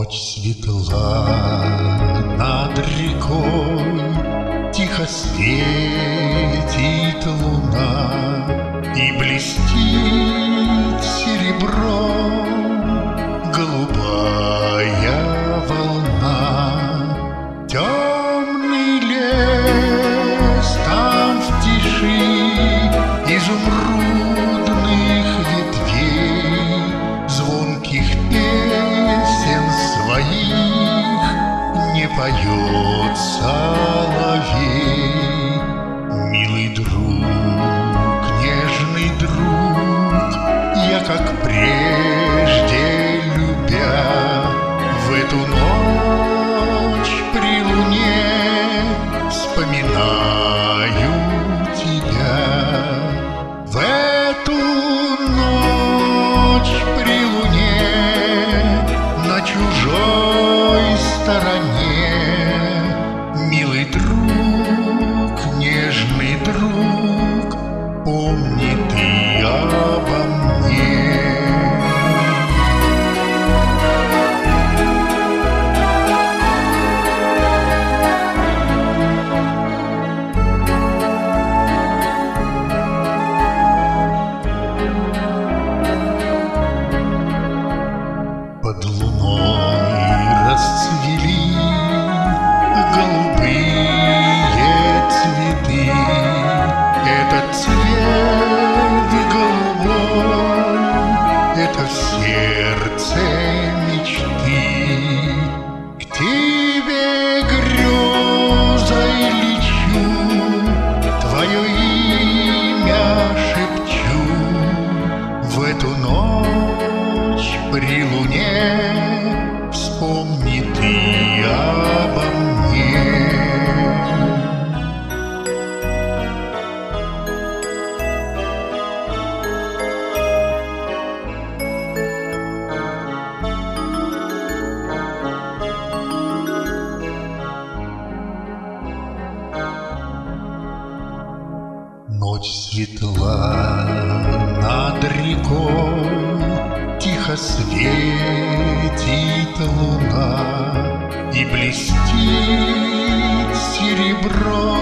Ночь светла над рекой, тихо светит луна, и блестит серебром голубая волна. Темный лес там в тиши изумрудных ветвей, звонких песен своих не поет соловей. Милый друг, нежный друг, я как прежде любя, в эту ночь при луне вспоминаю тебя. В эту ночь при луне на чужой стороне, милый друг, нежный друг, помни ты обо мне. Под луной расцвели голубые цветы. Этот цвет голубой, это в сердце мечты. К тебе грезой лечу, твое имя шепчу. В эту ночь при луне вспомни ты обо мне. Ночь светла над рекой, тихо светит луна, и блестит серебро